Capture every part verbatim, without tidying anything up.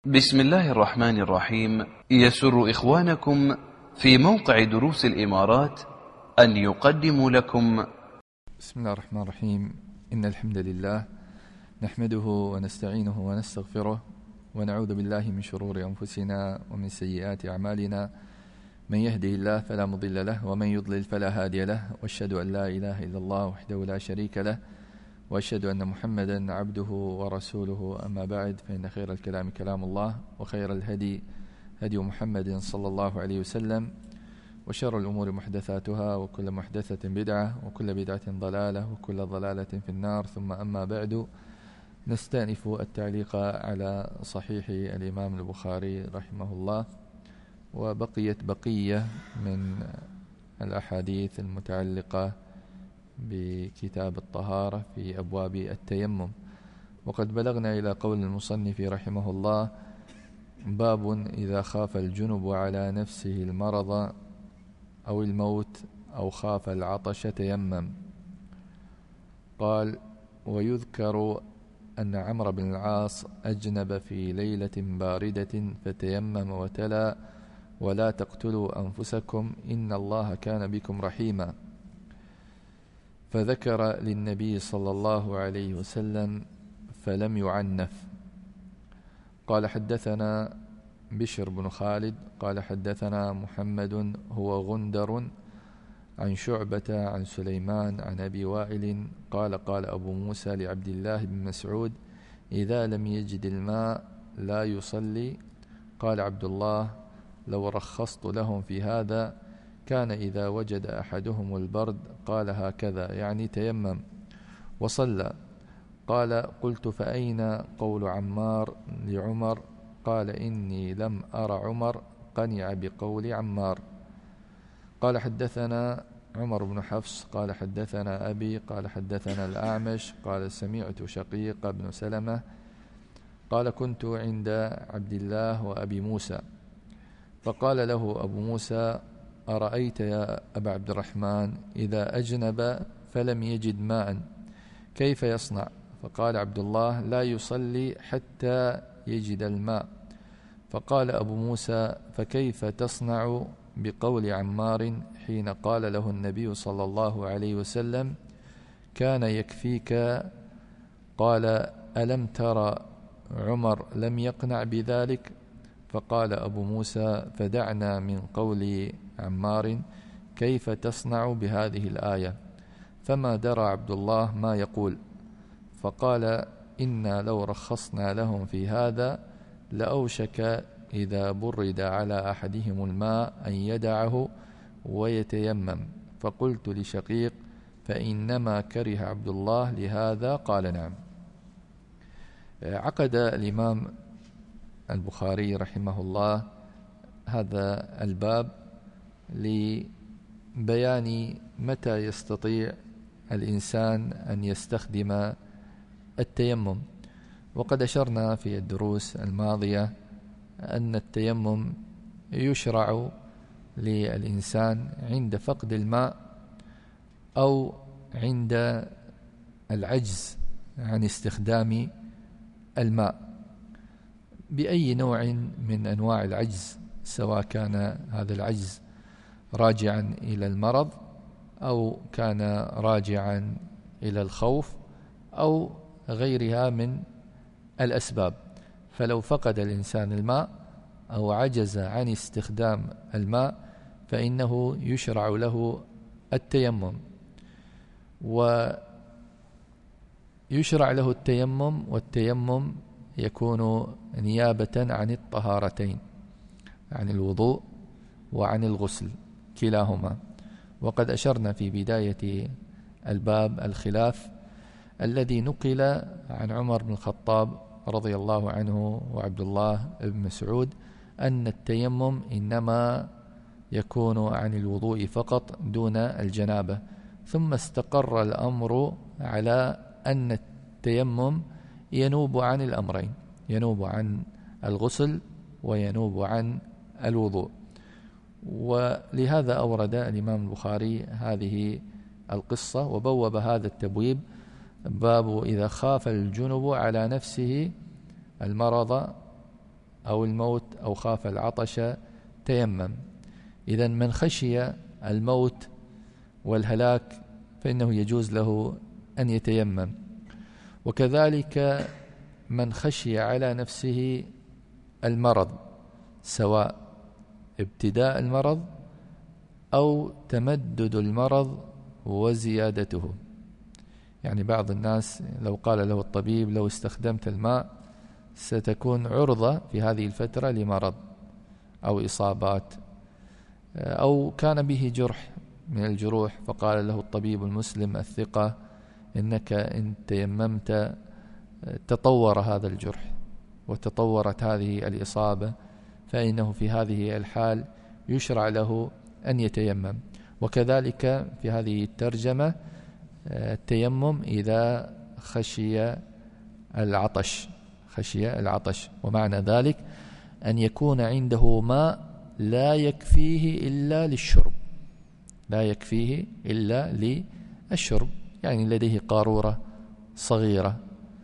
بسم الله الرحمن الرحيم. يسر إخوانكم في موقع دروس الإمارات أن يقدموا لكم بسم الله الرحمن الرحيم. إن الحمد لله نحمده ونستعينه ونستغفره ونعوذ بالله من شرور أنفسنا ومن سيئات أعمالنا. من يهده الله فلا مضل له ومن يضلل فلا هادي له، وأشهد أن لا إله إلا الله وحده لا شريك له، وأشهد أن محمدا عبده ورسوله. أما بعد، فإن خير الكلام كلام الله، وخير الهدي هدي محمد صلى الله عليه وسلم، وشر الأمور محدثاتها، وكل محدثة بدعة، وكل بدعة ضلالة، وكل ضلالة في النار. ثم أما بعد، نستأنف التعليق على صحيح الإمام البخاري رحمه الله، وبقيت بقية من الأحاديث المتعلقة بكتاب الطهارة في أبواب التيمم. وقد بلغنا إلى قول المصنف رحمه الله: باب إذا خاف الجنب على نفسه المرض أو الموت أو خاف العطش تيمم. قال: ويذكر أن عمرو بن العاص أجنب في ليلة باردة فتيمم وتلا: ولا تقتلوا أنفسكم إن الله كان بكم رحيما. فذكر للنبي صلى الله عليه وسلم فلم يعنف. قال: حدثنا بشر بن خالد قال حدثنا محمد هو غندر عن شعبة عن سليمان عن أبي وائل قال: قال أبو موسى لعبد الله بن مسعود: إذا لم يجد الماء لا يصلي. قال عبد الله: لو رخصت لهم في هذا كان إذا وجد أحدهم البرد قال هكذا، يعني تيمم وصلى. قال: قلت: فأين قول عمار لعمر؟ قال: إني لم أر عمر قنع بقول عمار. قال: حدثنا عمر بن حفص قال حدثنا أبي قال حدثنا الأعمش قال: سمعت شقيق بن سلمة قال: كنت عند عبد الله وأبي موسى، فقال له أبو موسى: أرأيت يا أبا عبد الرحمن إذا أجنب فلم يجد ماء كيف يصنع؟ فقال عبد الله: لا يصلي حتى يجد الماء. فقال أبو موسى: فكيف تصنع بقول عمار حين قال له النبي صلى الله عليه وسلم: كان يكفيك؟ قال: ألم ترى عمر لم يقنع بذلك؟ فقال أبو موسى: فدعنا من قول عمار، كيف تصنع بهذه الآية؟ فما درى عبد الله ما يقول. فقال: إنا لو رخصنا لهم في هذا لأوشك إذا برد على أحدهم الماء أن يدعه ويتيمم. فقلت لشقيق: فإنما كره عبد الله لهذا؟ قال: نعم. عقد الإمام البخاري رحمه الله هذا الباب لبيان متى يستطيع الإنسان أن يستخدم التيمم. وقد أشرنا في الدروس الماضية أن التيمم يشرع للإنسان عند فقد الماء أو عند العجز عن استخدام الماء بأي نوع من أنواع العجز، سواء كان هذا العجز راجعا إلى المرض أو كان راجعا إلى الخوف أو غيرها من الأسباب. فلو فقد الإنسان الماء أو عجز عن استخدام الماء فإنه يشرع له التيمم، ويشرع له التيمم والتيمم يكون نيابة عن الطهارتين، عن الوضوء وعن الغسل كلاهما. وقد أشرنا في بداية الباب الخلاف الذي نقل عن عمر بن الخطاب رضي الله عنه وعبد الله بن مسعود أن التيمم إنما يكون عن الوضوء فقط دون الجنابة، ثم استقر الأمر على أن التيمم ينوب عن الأمرين، ينوب عن الغسل وينوب عن الوضوء. ولهذا أورد الإمام البخاري هذه القصة وبوب هذا التبويب: باب إذا خاف الجنب على نفسه المرض أو الموت أو خاف العطش تيمم. إذن من خشي الموت والهلاك فإنه يجوز له أن يتيمم. وكذلك من خشي على نفسه المرض، سواء ابتداء المرض أو تمدد المرض وزيادته. يعني بعض الناس لو قال له الطبيب لو استخدمت الماء ستكون عرضة في هذه الفترة لمرض أو إصابات، أو كان به جرح من الجروح فقال له الطبيب المسلم الثقة إنك إن تيممت تطور هذا الجرح وتطورت هذه الإصابة، فإنه في هذه الحال يشرع له أن يتيمم. وكذلك في هذه الترجمة التيمم إذا خشي العطش، خشي العطش، ومعنى ذلك أن يكون عنده ماء لا يكفيه إلا للشرب، لا يكفيه إلا للشرب، يعني لديه قارورة صغيرة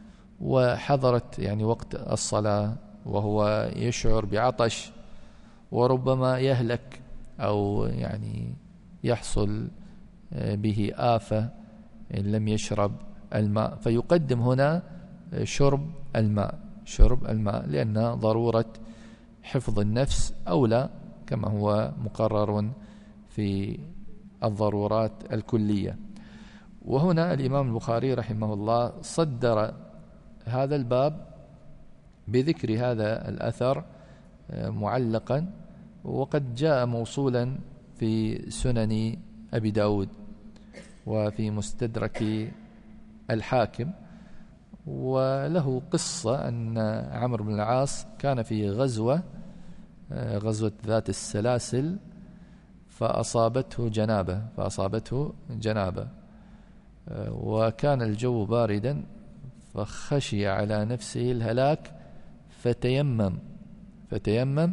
وحضرت يعني وقت الصلاة وهو يشعر بعطش وربما يهلك أو يعني يحصل به آفة إن لم يشرب الماء، فيقدم هنا شرب الماء، شرب الماء لأن ضرورة حفظ النفس أولى كما هو مقرر في الضرورات الكلية. وهنا الإمام البخاري رحمه الله صدر هذا الباب بذكر هذا الأثر معلقا، وقد جاء موصولا في سنن أبي داود وفي مستدرك الحاكم. وله قصة أن عمرو بن العاص كان في غزوة غزوة ذات السلاسل فأصابته جنابة فأصابته جنابة وكان الجو باردا فخشي على نفسه الهلاك فتيمم فتيمم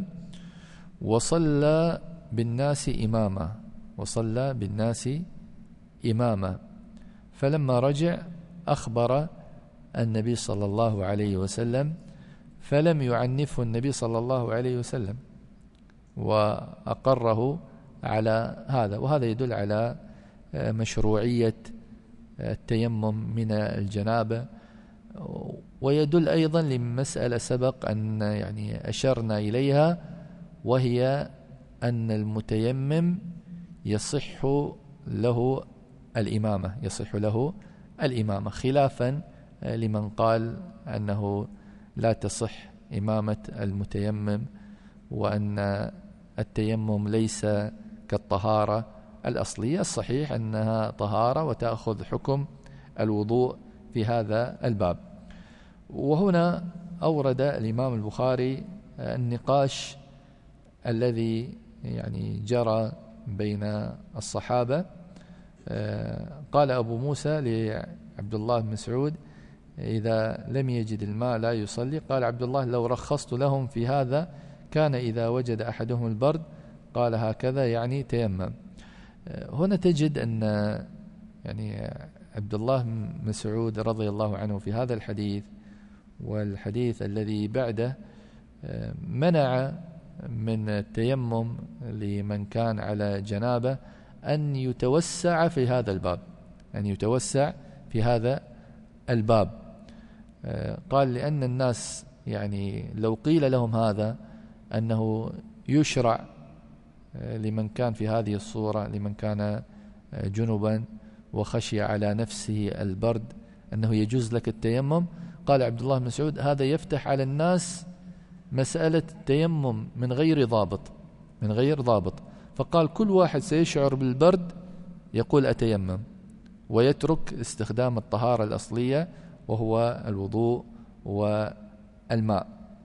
وصلى بالناس إماما وصلى بالناس إماما فلما رجع أخبر النبي صلى الله عليه وسلم فلم يعنفه النبي صلى الله عليه وسلم وأقره على هذا. وهذا يدل على مشروعية التيمم من الجنابة، ويدل أيضا لمسألة سبق أن يعني أشرنا إليها، وهي أن المتيمم يصح له الإمامة يصح له الإمامة خلافا لمن قال أنه لا تصح إمامة المتيمم، وأن التيمم ليس كالطهارة الأصلية. الصحيح أنها طهارة وتأخذ حكم الوضوء في هذا الباب. وهنا أورد الإمام البخاري النقاش الذي يعني جرى بين الصحابة. قال أبو موسى لعبد الله بن مسعود إذا لم يجد الماء لا يصلي. قال عبد الله لو رخصت لهم في هذا كان إذا وجد أحدهم البرد قال هكذا يعني تيمم. هنا تجد أن يعني عبد الله بن مسعود رضي الله عنه في هذا الحديث والحديث الذي بعده منع من التيمم لمن كان على جنابه أن يتوسع في هذا الباب أن يتوسع في هذا الباب. قال لأن الناس يعني لو قيل لهم هذا أنه يشرع لمن كان في هذه الصورة لمن كان جنبا وخشي على نفسه البرد أنه يجوز لك التيمم، قال عبد الله بن مسعود هذا يفتح على الناس مسألة التيمم من غير ضابط من غير ضابط فقال كل واحد سيشعر بالبرد يقول أتيمم ويترك استخدام الطهارة الأصلية وهو الوضوء والماء.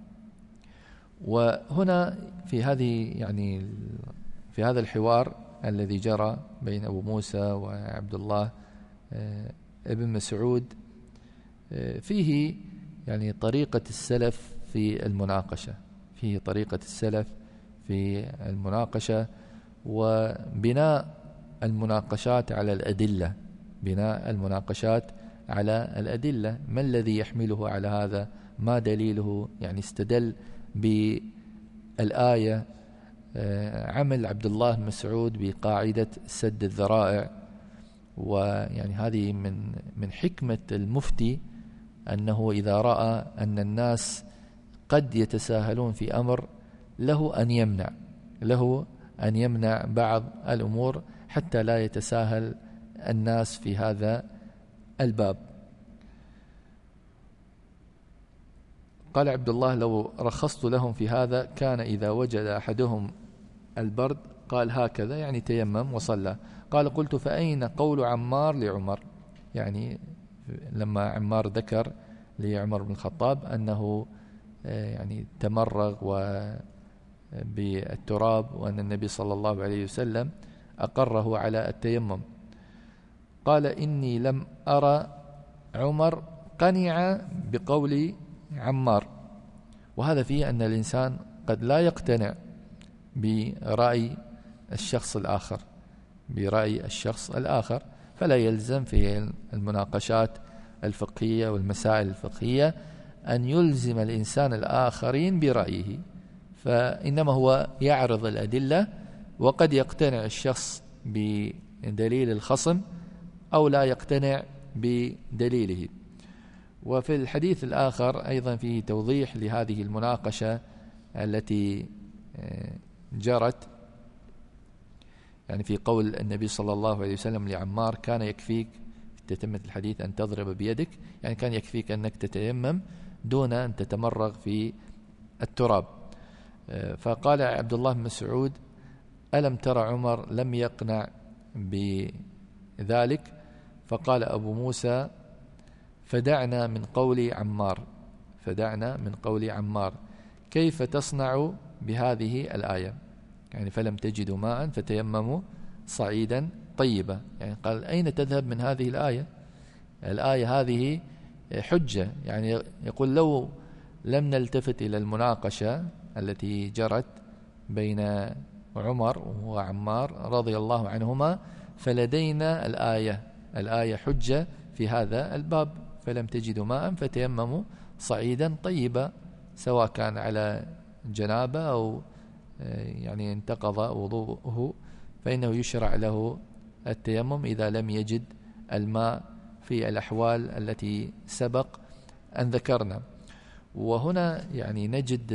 وهنا في هذه يعني في هذا الحوار الذي جرى بين أبو موسى وعبد الله ابن مسعود فيه يعني طريقة السلف في المناقشة فيه طريقة السلف في المناقشة وبناء المناقشات على الأدلة بناء المناقشات على الأدلة. ما الذي يحمله على هذا؟ ما دليله؟ يعني استدل بالآية عمل عبد الله بن مسعود بقاعدة سد الذرائع. ويعني هذه من من حكمة المفتي أنه إذا رأى أن الناس قد يتساهلون في أمر له أن يمنع له أن يمنع بعض الأمور حتى لا يتساهل الناس في هذا الباب. قال عبد الله: لو رخصت لهم في هذا كان إذا وجد أحدهم البرد قال هكذا، يعني تيمم وصلى. قال: قلت: فأين قول عمار لعمر؟ يعني لما عمار ذكر لعمر بن الخطاب أنه يعني تمرغ بالتراب وأن النبي صلى الله عليه وسلم أقره على التيمم، قال: إني لم أرى عمر قنع بقول عمار. وهذا فيه أن الإنسان قد لا يقتنع برأي الشخص الآخر برأي الشخص الآخر فلا يلزم في المناقشات الفقهية والمسائل الفقهية أن يلزم الإنسان الآخرين برأيه، فإنما هو يعرض الأدلة، وقد يقتنع الشخص بدليل الخصم أو لا يقتنع بدليله. وفي الحديث الآخر أيضا فيه توضيح لهذه المناقشة التي جرت، يعني في قول النبي صلى الله عليه وسلم لعمار: كان يكفيك في تتمة الحديث أن تضرب بيدك، يعني كان يكفيك أنك تتيمم دون أن تتمرغ في التراب. فقال عبد الله بن مسعود: ألم ترى عمر لم يقنع بذلك؟ فقال أبو موسى: فدعنا من قول عمار فدعنا من قول عمار كيف تصنع بهذه الآية؟ يعني فلم تجدوا ماء فتيمموا صعيدا طيبا. يعني قال: أين تذهب من هذه الآية؟ الآية هذه حجة. يعني يقول: لو لم نلتفت إلى المناقشة التي جرت بين عمر وعمار رضي الله عنهما فلدينا الآية الآية حجة في هذا الباب. فلم تجدوا ماء فتيمموا صعيدا طيبا، سواء كان على جنابة أو يعني انتقض وضوءه فإنه يشرع له التيمم إذا لم يجد الماء في الأحوال التي سبق أن ذكرنا. وهنا يعني نجد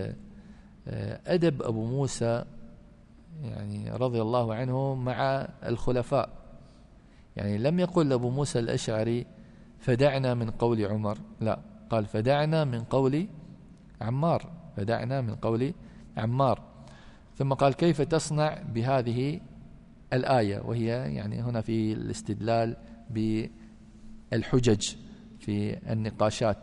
أدب أبو موسى يعني رضي الله عنه مع الخلفاء. يعني لم يقل أبو موسى الأشعري: فدعنا من قول عمر، لا، قال: فدعنا من قول عمار فدعنا من قول عمار ثم قال: كيف تصنع بهذه الآية؟ وهي يعني هنا في الاستدلال بالحجج في النقاشات،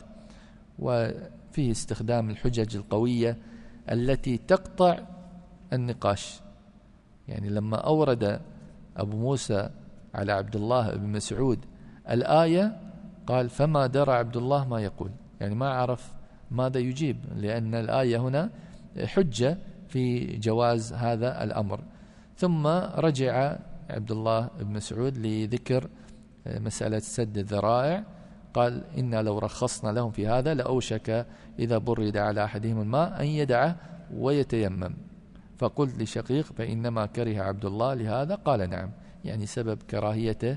وفيه استخدام الحجج القوية التي تقطع النقاش. يعني لما أورد أبو موسى على عبد الله بن مسعود الآية قال: فما درى عبد الله ما يقول، يعني ما عرف ماذا يجيب، لأن الآية هنا حجة في جواز هذا الأمر. ثم رجع عبد الله بن مسعود لذكر مسألة سد الذرائع، قال: إنا لو رخصنا لهم في هذا لأوشك إذا برد على أحدهم الماء أن يدعه ويتيمم. فقلت لشقيق: فإنما كره عبد الله لهذا؟ قال: نعم. يعني سبب كراهيته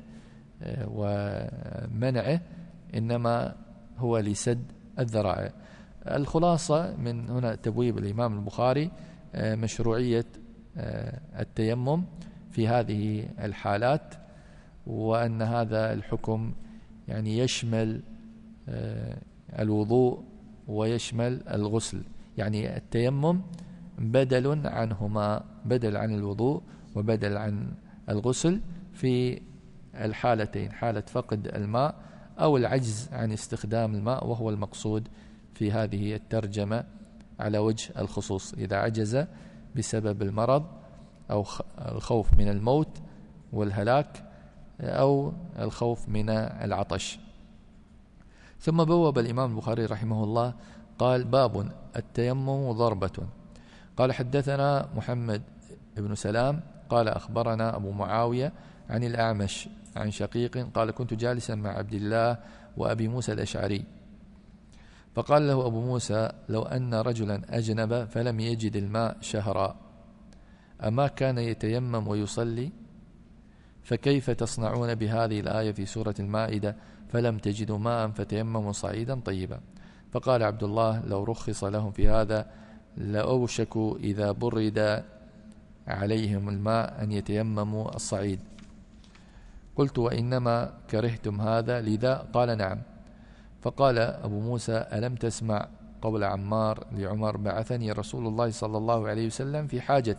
ومنعه إنما هو لسد الذرائع. الخلاصة من هنا تبويب الإمام البخاري مشروعية التيمم في هذه الحالات، وأن هذا الحكم يعني يشمل الوضوء ويشمل الغسل. يعني التيمم بدل عنهما، بدل عن الوضوء وبدل عن الغسل في الحالتين، حالة فقد الماء أو العجز عن استخدام الماء، وهو المقصود في هذه الترجمة على وجه الخصوص، إذا عجز بسبب المرض أو الخوف من الموت والهلاك أو الخوف من العطش. ثم بوب الإمام البخاري رحمه الله قال: باب التيمم ضربة. قال: حدثنا محمد بن سلام قال: أخبرنا أبو معاوية عن الأعمش عن شقيق قال: كنت جالسا مع عبد الله وأبي موسى الأشعري فقال له أبو موسى: لو أن رجلا أجنب فلم يجد الماء شهرا أما كان يتيمم ويصلي؟ فكيف تصنعون بهذه الآية في سورة المائدة: فلم تجدوا ماء فتيمموا صعيدا طيبا؟ فقال عبد الله: لو رخص لهم في هذا لأوشكوا إذا برد عليهم الماء أن يتيمموا الصعيد. قلت: وإنما كرهتم هذا لذا؟ قال: نعم. فقال أبو موسى: ألم تسمع قول عمار لعمر: بعثني رسول الله صلى الله عليه وسلم في حاجة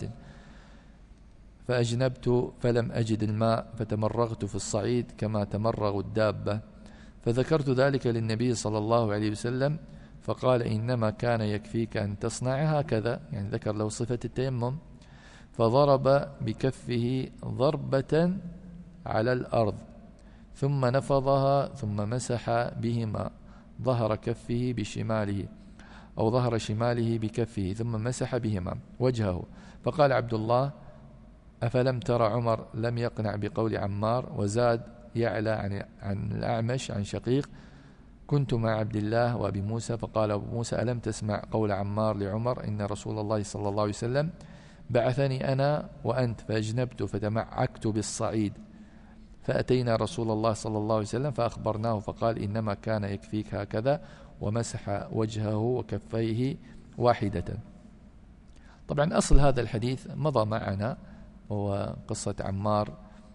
فأجنبت فلم أجد الماء فتمرغت في الصعيد كما تمرغ الدابة، فذكرت ذلك للنبي صلى الله عليه وسلم فقال: إنما كان يكفيك أن تصنع هكذا، يعني ذكر له صفة التيمم، فضرب بكفه ضربة على الأرض ثم نفضها ثم مسح بهما ظهر كفه بشماله أو ظهر شماله بكفه ثم مسح بهما وجهه. فقال عبد الله: أفلم ترى عمر لم يقنع بقول عمار؟ وزاد يعلى عن, عن الأعمش عن شقيق: كنت مع عبد الله وأبي موسى. فقال أبو موسى: ألم تسمع قول عمار لعمر: إن رسول الله صلى الله عليه وسلم بعثني أنا وأنت فأجنبت فتمعكت بالصعيد فأتينا رسول الله صلى الله عليه وسلم فأخبرناه فقال: إنما كان يكفيك هكذا، ومسح وجهه وكفيه واحدة. طبعا أصل هذا الحديث مضى معنا، هو قصة عمار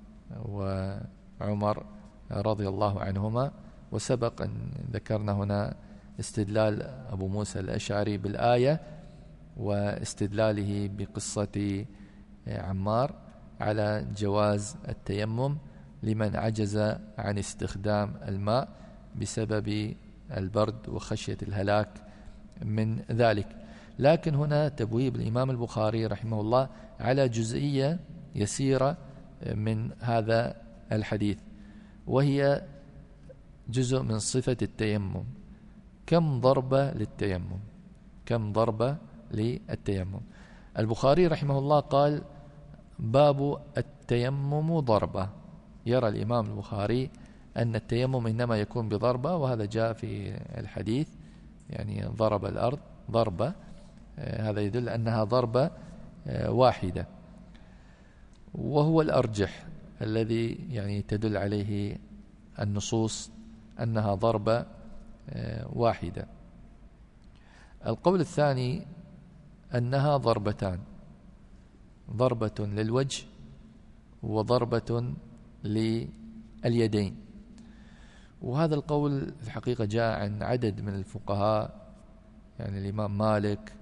وعمر رضي الله عنهما، وسبق أن ذكرنا هنا استدلال أبو موسى الأشعري بالآية واستدلاله بقصة عمار على جواز التيمم لمن عجز عن استخدام الماء بسبب البرد وخشية الهلاك من ذلك. لكن هنا تبويب الإمام البخاري رحمه الله على جزئية يسيرة من هذا الحديث، وهي جزء من صفة التيمم. كم ضربة للتيمم؟ كم ضربة للتيمم؟ البخاري رحمه الله قال: باب التيمم ضربة. يرى الإمام البخاري أن التيمم إنما يكون بضربة، وهذا جاء في الحديث، يعني ضرب الأرض ضربة، هذا يدل أنها ضربة واحدة، وهو الأرجح الذي يعني تدل عليه النصوص أنها ضربة واحدة. القول الثاني أنها ضربتان، ضربة للوجه وضربة لليدين، وهذا القول في الحقيقة جاء عن عدد من الفقهاء، يعني الإمام مالك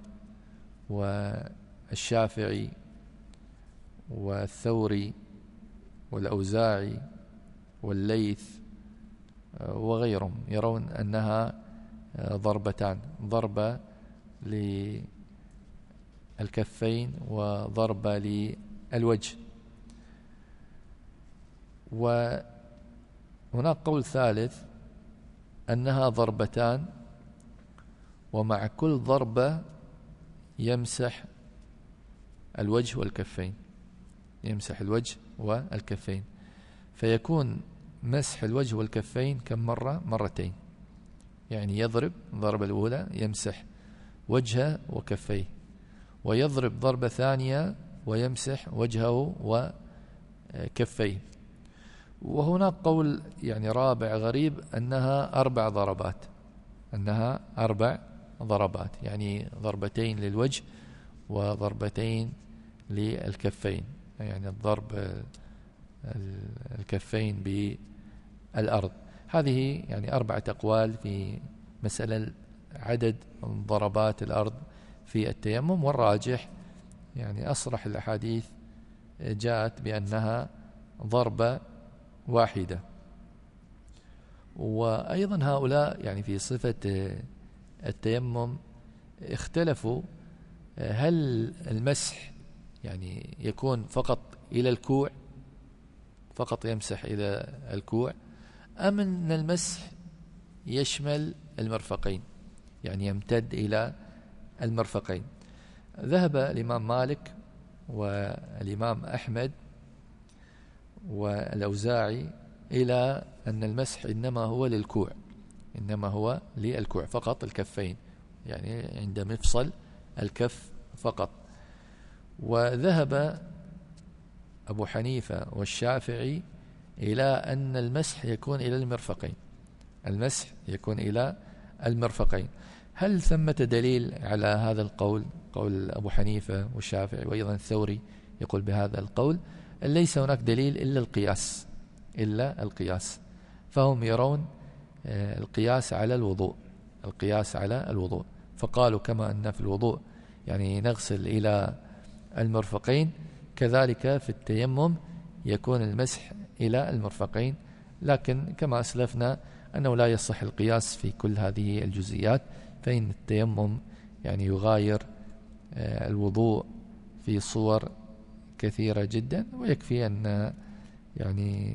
والشافعي والثوري والأوزاعي والليث وغيرهم، يرون أنها ضربتان، ضربة للكفين وضربة للوجه. وهناك قول ثالث أنها ضربتان، ومع كل ضربة يمسح الوجه والكفين، يمسح الوجه والكفين، فيكون مسح الوجه والكفين كم مرة؟ مرتين، يعني يضرب الضربة الأولى يمسح وجهه وكفيه، ويضرب ضربة ثانية ويمسح وجهه وكفيه. وهناك قول يعني رابع غريب أنها أربع ضربات، أنها أربع ضربات، يعني ضربتين للوجه وضربتين للكفين، يعني الضرب الكفين بالأرض. هذه يعني أربعة أقوال في مسألة عدد ضربات الأرض في التيمم، والراجح يعني أصرح الأحاديث جاءت بأنها ضربة واحدة. وأيضا هؤلاء يعني في صفة التيمم اختلفوا، هل المسح يعني يكون فقط إلى الكوع، فقط يمسح إلى الكوع، أم أن المسح يشمل المرفقين، يعني يمتد إلى المرفقين؟ ذهب الإمام مالك والإمام أحمد والأوزاعي إلى أن المسح إنما هو للكوع، إنما هو للكوع فقط، الكفين، يعني عند مفصل الكف فقط. وذهب أبو حنيفة والشافعي إلى أن المسح يكون إلى المرفقين، المسح يكون إلى المرفقين. هل ثمة دليل على هذا القول، قول أبو حنيفة والشافعي وأيضا الثوري يقول بهذا القول؟ ليس هناك دليل إلا القياس، إلا القياس. فهم يرون القياس على الوضوء، القياس على الوضوء، فقالوا كما أن في الوضوء يعني نغسل إلى المرفقين، كذلك في التيمم يكون المسح إلى المرفقين. لكن كما أسلفنا أنه لا يصح القياس في كل هذه الجزئيات، فإن التيمم يعني يغاير الوضوء في صور كثيرة جدا، ويكفي أن يعني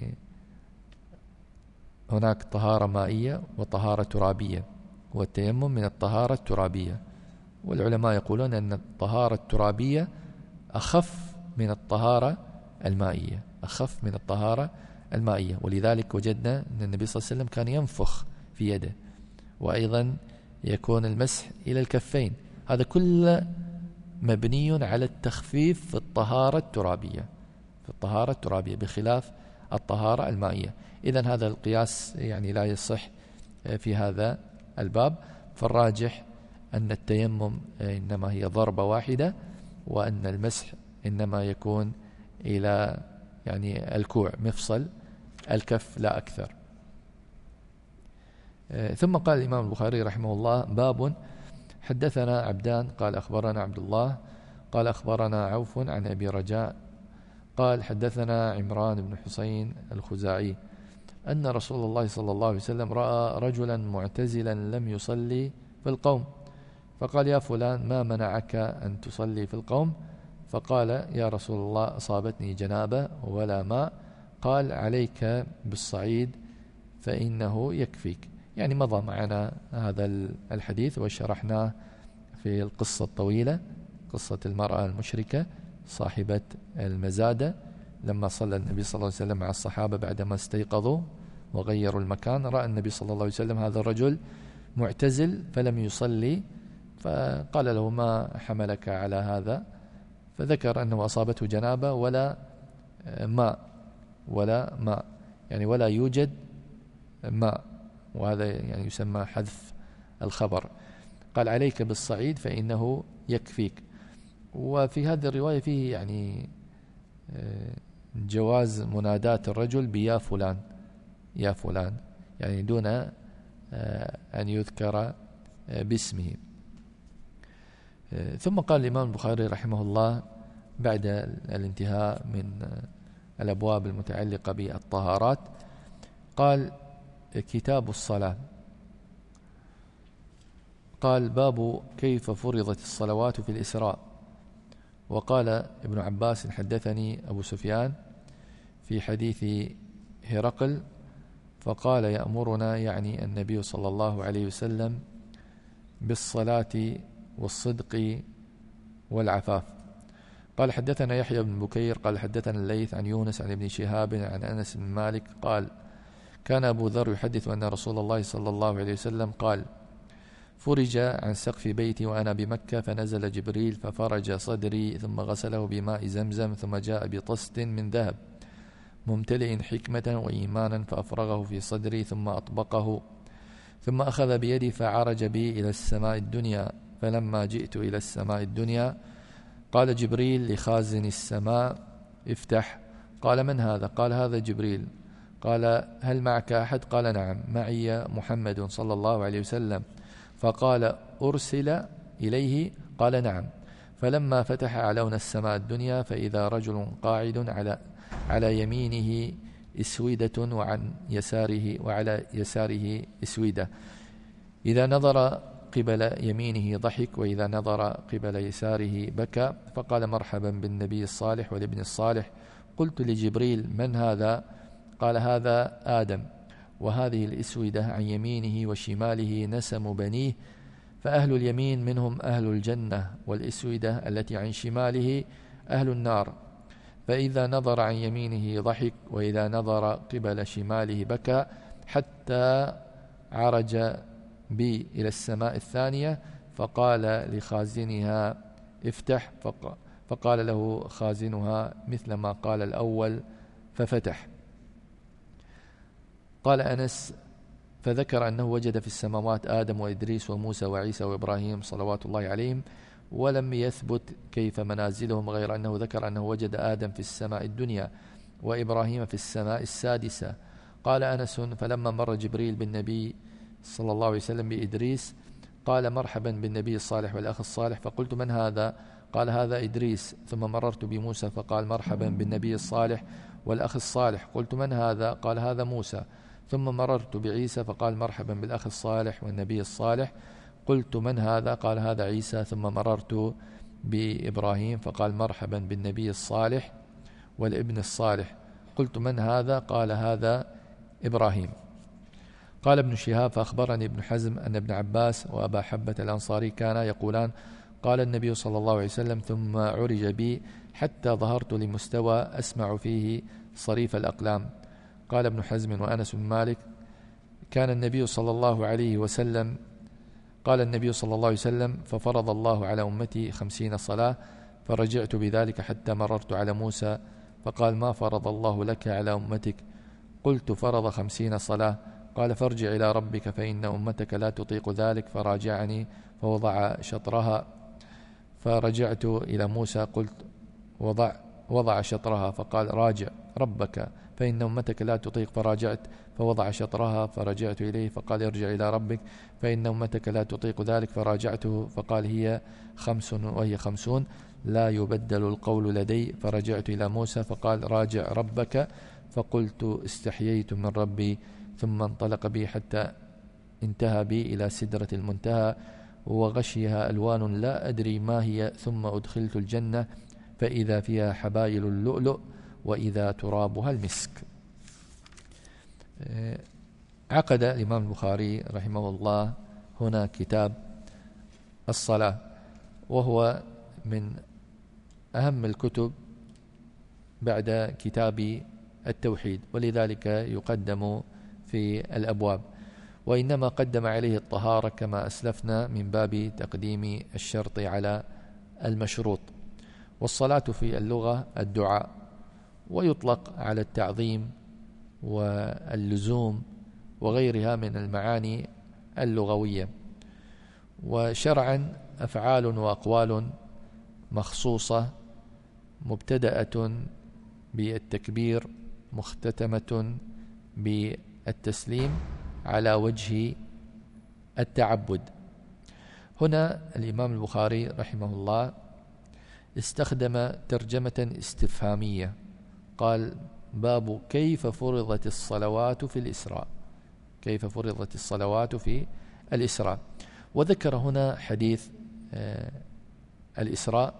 هناك طهارة مائية وطهارة ترابية، والتيمم من الطهارة الترابية، والعلماء يقولون أن الطهارة الترابية أخف من الطهارة المائية، أخف من الطهارة المائية. ولذلك وجدنا أن النبي صلى الله عليه وسلم كان ينفخ في يده، وأيضا يكون المسح إلى الكفين. هذا كله مبني على التخفيف في الطهارة الترابية، في الطهارة الترابية بخلاف الطهارة المائية. إذن هذا القياس يعني لا يصح في هذا الباب. فالراجح أن التيمم إنما هي ضربة واحدة، وأن المسح إنما يكون إلى يعني الكوع، مفصل الكف لا أكثر. ثم قال الإمام البخاري رحمه الله: باب حدثنا عبدان قال أخبرنا عبد الله قال أخبرنا عوف عن أبي رجاء قال حدثنا عمران بن حسين الخزاعي أن رسول الله صلى الله عليه وسلم رأى رجلا معتزلا لم يصلي في القوم، فقال: يا فلان ما منعك أن تصلي في القوم؟ فقال: يا رسول الله أصابتني جنابة ولا ماء. قال: عليك بالصعيد فإنه يكفيك. يعني مضى معنا هذا الحديث وشرحناه في القصة الطويلة، قصة المرأة المشركة صاحبة المزادة، لما صلى النبي صلى الله عليه وسلم مع الصحابة بعدما استيقظوا وغيروا المكان، رأى النبي صلى الله عليه وسلم هذا الرجل معتزل فلم يصلي، فقال له: ما حملك على هذا؟ فذكر أنه أصابته جنابة ولا ماء، ولا ماء يعني ولا يوجد ماء، وهذا يعني يسمى حذف الخبر. قال: عليك بالصعيد فإنه يكفيك. وفي هذه الرواية فيه يعني جواز مناداة الرجل بيا فلان، يا فلان، يعني دون أن يذكر باسمه. ثم قال الإمام البخاري رحمه الله بعد الانتهاء من الأبواب المتعلقة بالطهارات، قال: كتاب الصلاة. قال: باب كيف فرضت الصلوات في الإسراء. وقال ابن عباس: حدثني أبو سفيان في حديث هرقل فقال: يأمرنا يعني النبي صلى الله عليه وسلم بالصلاة والصدق والعفاف. قال: حدثنا يحيى بن بكير قال حدثنا الليث عن يونس عن ابن شهاب عن أنس بن مالك قال: كان أبو ذر يحدث أن رسول الله صلى الله عليه وسلم قال: فرج عن سقف بيتي وأنا بمكة، فنزل جبريل ففرج صدري ثم غسله بماء زمزم، ثم جاء بطست من ذهب ممتلئ حكمة وإيمانا فأفرغه في صدري ثم أطبقه، ثم أخذ بيدي فعرج بي إلى السماء الدنيا. فلما جئت إلى السماء الدنيا قال جبريل لخازن السماء: افتح. قال: من هذا؟ قال: هذا جبريل. قال: هل معك أحد؟ قال: نعم، معي محمد صلى الله عليه وسلم. فقال: أرسل إليه؟ قال: نعم. فلما فتح علون السماء الدنيا فإذا رجل قاعد على على يمينه اسودة وعن يساره وعلى يساره اسودة، إذا نظر قبل يمينه ضحك وإذا نظر قبل يساره بكى. فقال: مرحبا بالنبي الصالح والابن الصالح. قلت لجبريل: من هذا؟ قال: هذا آدم، وهذه الإسودة عن يمينه وشماله نسم بنيه، فأهل اليمين منهم أهل الجنة، والإسودة التي عن شماله أهل النار. فإذا نظر عن يمينه ضحك وإذا نظر قبل شماله بكى، حتى عرج بي إلى السماء الثانية فقال لخازنها افتح، فقال له خازنها مثل ما قال الأول ففتح. قال أنس: فذكر أنه وجد في السماوات آدم وإدريس وموسى وعيسى وإبراهيم صلوات الله عليهم، ولم يثبت كيف منازلهم، غير أنه ذكر أنه وجد آدم في السماء الدنيا وإبراهيم في السماء السادسة. قال أنس: فلما مر جبريل بالنبي صلى الله عليه وسلم بإدريس قال: مرحبا بالنبي الصالح والأخ الصالح، فقلت: من هذا؟ قال: هذا إدريس. ثم مررت بموسى فقال: مرحبا بالنبي الصالح والأخ الصالح. قلت: من هذا؟ قال: هذا موسى. ثم مررت بعيسى فقال: مرحبا بالأخ الصالح والنبي الصالح. قلت: من هذا؟ قال: هذا عيسى. ثم مررت بإبراهيم فقال: مرحبا بالنبي الصالح والابن الصالح. قلت: من هذا؟ قال: هذا إبراهيم. قال ابن شهاب: فأخبرني ابن حزم أن ابن عباس وأبا حبة الأنصاري كانا يقولان: قال النبي صلى الله عليه وسلم: ثم عرج بي حتى ظهرت لمستوى أسمع فيه صريف الأقلام. قال ابن حزم وأنس بن مالك: كان النبي صلى الله عليه وسلم قال النبي صلى الله عليه وسلم: ففرض الله على أمتي خمسين صلاة، فرجعت بذلك حتى مررت على موسى فقال: ما فرض الله لك على أمتك؟ قلت: فرض خمسين صلاة. قال: فارجع إلى ربك فإن أمتك لا تطيق ذلك. فراجعني فوضع شطرها، فرجعت إلى موسى قلت: وضع وضع شطرها، فقال: راجع ربك فإن أمتك لا تطيق. فراجعت فوضع شطرها، فرجعت إليه فقال: ارجع إلى ربك فإن أمتك لا تطيق ذلك. فراجعته فقال: هي خمس وهي خمسون لا يبدل القول لدي. فرجعت إلى موسى فقال: راجع ربك. فقلت: استحييت من ربي. ثم انطلق بي حتى انتهى بي إلى سدرة المنتهى وغشيها ألوان لا أدري ما هي، ثم أدخلت الجنة فإذا فيها حبايل اللؤلؤ وإذا ترابها المسك. عقد الإمام البخاري رحمه الله هنا كتاب الصلاة، وهو من أهم الكتب بعد كتاب التوحيد، ولذلك يقدم في الأبواب، وإنما قدم عليه الطهارة كما أسلفنا من باب تقديم الشرط على المشروط. والصلاة في اللغة الدعاء، ويطلق على التعظيم واللزوم وغيرها من المعاني اللغوية. وشرعا أفعال وأقوال مخصوصة مبتدأة بالتكبير مختتمة بالتسليم على وجه التعبد. هنا الإمام البخاري رحمه الله استخدم ترجمة استفهامية، قال: باب كيف فرضت الصلوات في الإسراء، كيف فرضت الصلوات في الإسراء. وذكر هنا حديث الإسراء،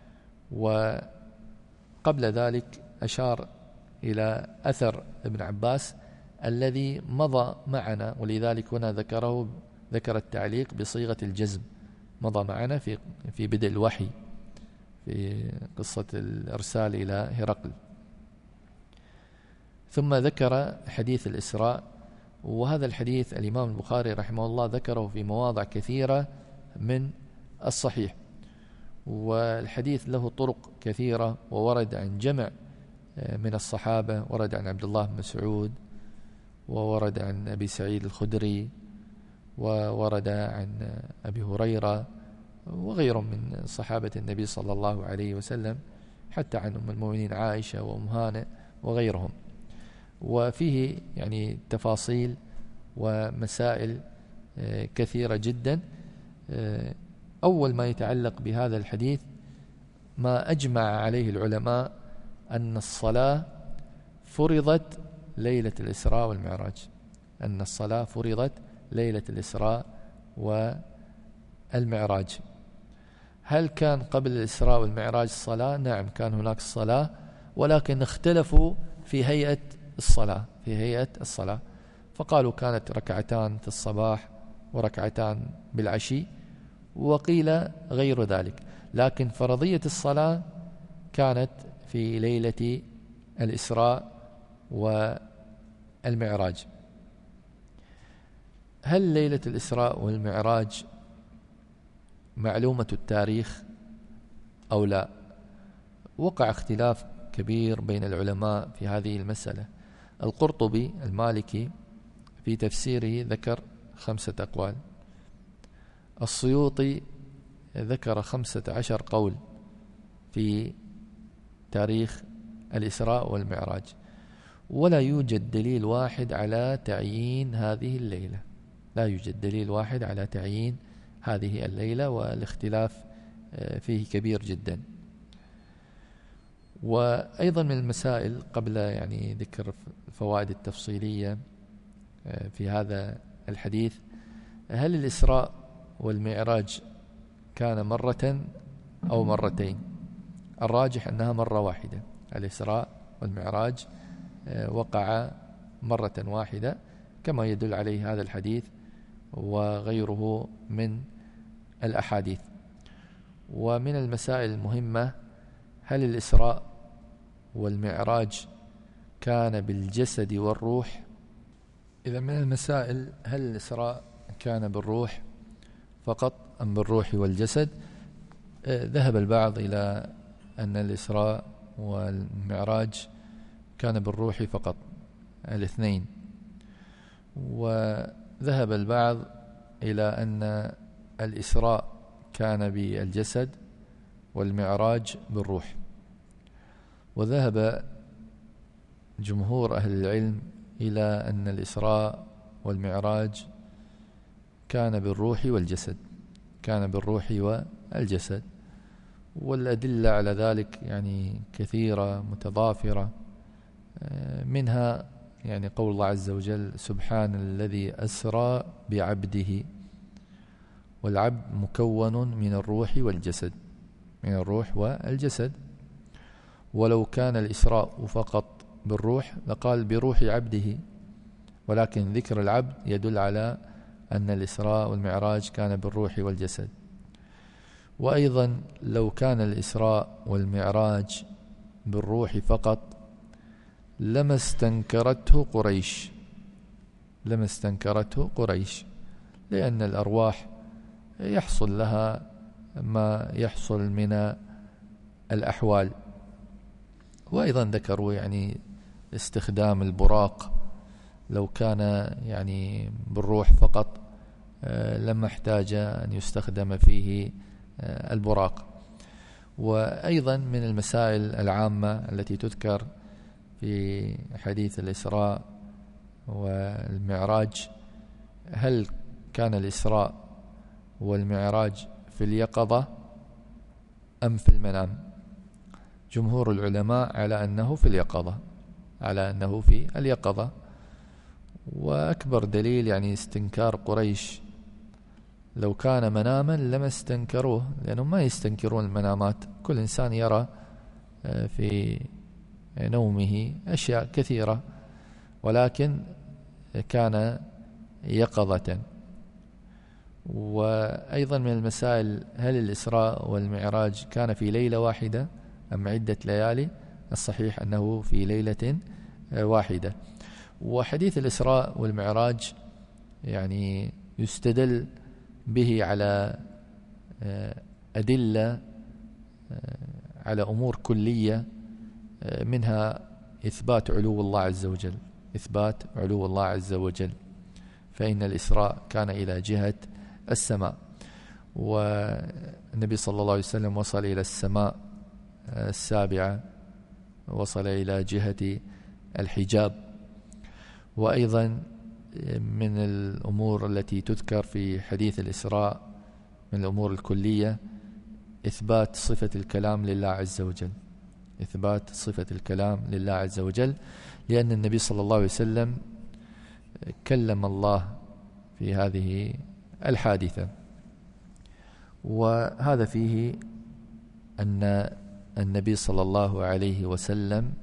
وقبل ذلك أشار إلى أثر ابن عباس الذي مضى معنا، ولذلك هنا ذكره ذكر التعليق بصيغة الجزم، مضى معنا في في بدء الوحي في قصة الإرسال إلى هرقل. ثم ذكر حديث الإسراء، وهذا الحديث الإمام البخاري رحمه الله ذكره في مواضع كثيرة من الصحيح، والحديث له طرق كثيرة، وورد عن جمع من الصحابة، ورد عن عبد الله بن مسعود، وورد عن أبي سعيد الخدري، وورد عن أبي هريرة وغيرهم من صحابة النبي صلى الله عليه وسلم، حتى عن أم المؤمنين عائشة وأم هانئ وغيرهم. وفيه يعني تفاصيل ومسائل كثيرة جدا. أول ما يتعلق بهذا الحديث ما أجمع عليه العلماء أن الصلاة فرضت ليلة الإسراء والمعراج، أن الصلاة فرضت ليلة الإسراء والمعراج. هل كان قبل الإسراء والمعراج الصلاة؟ نعم، كان هناك الصلاة، ولكن اختلفوا في هيئة الصلاة في هيئة الصلاة فقالوا كانت ركعتان في الصباح وركعتان بالعشي، وقيل غير ذلك، لكن فرضية الصلاة كانت في ليلة الإسراء والمعراج. هل ليلة الإسراء والمعراج معلومة التاريخ أو لا؟ وقع اختلاف كبير بين العلماء في هذه المسألة. القرطبي المالكي في تفسيره ذكر خمسة أقوال، السيوطي ذكر خمسة عشر قول في تاريخ الإسراء والمعراج، ولا يوجد دليل واحد على تعيين هذه الليلة، لا يوجد دليل واحد على تعيين هذه الليلة، والاختلاف فيه كبير جدا. وأيضا من المسائل قبل يعني ذكر الفوائد التفصيلية في هذا الحديث، هل الإسراء والمعراج كان مرة أو مرتين؟ الراجح أنها مرة واحدة، الإسراء والمعراج وقع مرة واحدة كما يدل عليه هذا الحديث وغيره من الأحاديث. ومن المسائل المهمة، هل الإسراء والمعراج كان بالجسد والروح؟ إذا من المسائل، هل الإسراء كان بالروح فقط أم بالروح والجسد؟ ذهب البعض إلى أن الإسراء والمعراج كان بالروح فقط، الاثنين، وذهب البعض إلى أن الإسراء كان بالجسد والمعراج بالروح. وذهب جمهور أهل العلم إلى أن الإسراء والمعراج كان بالروح والجسد، كان بالروح والجسد. والأدلة على ذلك يعني كثيرة متضافرة، منها يعني قول الله عز وجل: سبحان الذي أسرى بعبده، والعبد مكون من الروح والجسد، من الروح والجسد. ولو كان الإسراء فقط بالروح لقال بروح عبده، ولكن ذكر العبد يدل على أن الإسراء والمعراج كان بالروح والجسد. وأيضا لو كان الإسراء والمعراج بالروح فقط لما استنكرته قريش، لما استنكرته قريش، لأن الأرواح يحصل لها ما يحصل من الأحوال. وأيضا ذكروا يعني استخدام البراق، لو كان يعني بالروح فقط لما احتاج أن يستخدم فيه البراق. وأيضا من المسائل العامة التي تذكر في حديث الإسراء والمعراج، هل كان الإسراء والمعراج في اليقظة أم في المنام؟ جمهور العلماء على أنه في اليقظة، على أنه في اليقظة. وأكبر دليل يعني استنكار قريش، لو كان مناما لما استنكروه، لأنهم ما يستنكرون المنامات، كل إنسان يرى في نومه أشياء كثيرة، ولكن كان يقظة. وأيضا من المسائل، هل الإسراء والمعراج كان في ليلة واحدة أم عدة ليالي؟ الصحيح أنه في ليلة واحدة. وحديث الإسراء والمعراج يعني يستدل به على أدلة على أمور كلية، منها إثبات علو الله عز وجل، إثبات علو الله عز وجل، فإن الإسراء كان إلى جهة السماء، والنبي صلى الله عليه وسلم وصل إلى السماء السابعة، وصل إلى جهة الحجاب. وأيضا من الأمور التي تذكر في حديث الإسراء من الأمور الكلية إثبات صفة الكلام لله عز وجل، إثبات صفة الكلام لله عز وجل، لأن النبي صلى الله عليه وسلم كلم الله في هذه الحادثة. وهذا فيه أن النبي صلى الله عليه وسلم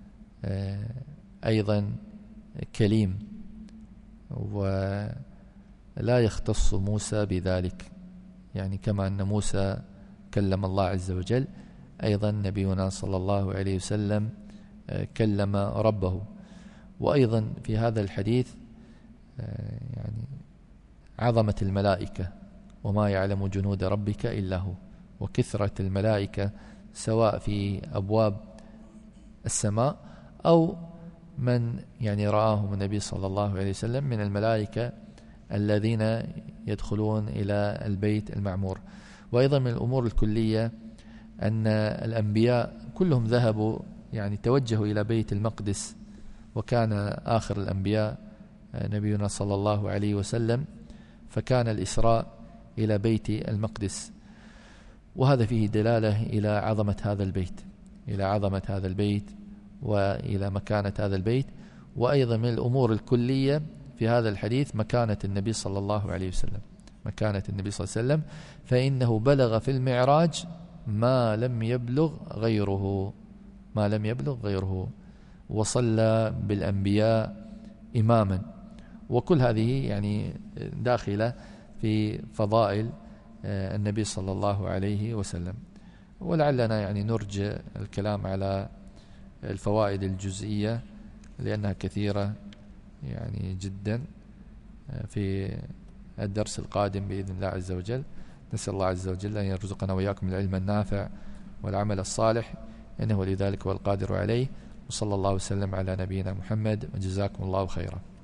أيضا كليم، ولا يختص موسى بذلك، يعني كما أن موسى كلم الله عز وجل، أيضا نبينا صلى الله عليه وسلم كلم ربه. وأيضا في هذا الحديث يعني عظمة الملائكة وما يعلم جنود ربك إلا هو، وكثرة الملائكة سواء في أبواب السماء أو من يعني رآهم النبي صلى الله عليه وسلم من الملائكة الذين يدخلون إلى البيت المعمور. وأيضا من الأمور الكلية أن الأنبياء كلهم ذهبوا يعني توجهوا إلى بيت المقدس، وكان آخر الأنبياء نبينا صلى الله عليه وسلم، فكان الإسراء إلى بيت المقدس، وهذا فيه دلالة إلى عظمة هذا البيت إلى عظمة هذا البيت وإلى مكانة هذا البيت. وأيضا من الأمور الكلية في هذا الحديث مكانة النبي صلى الله عليه وسلم مكانة النبي صلى الله عليه وسلم، فإنه بلغ في المعراج ما لم يبلغ غيره ما لم يبلغ غيره وصلى بالأنبياء إماما. وكل هذه يعني داخلة في فضائل النبي صلى الله عليه وسلم. ولعلنا يعني نرجع الكلام على الفوائد الجزئية لأنها كثيرة يعني جدا في الدرس القادم بإذن الله عز وجل. نسأل الله عز وجل أن يرزقنا وإياكم العلم النافع والعمل الصالح، إنه لذلك والقادر عليه. وصلى الله وسلم على نبينا محمد، وجزاكم الله خيرا.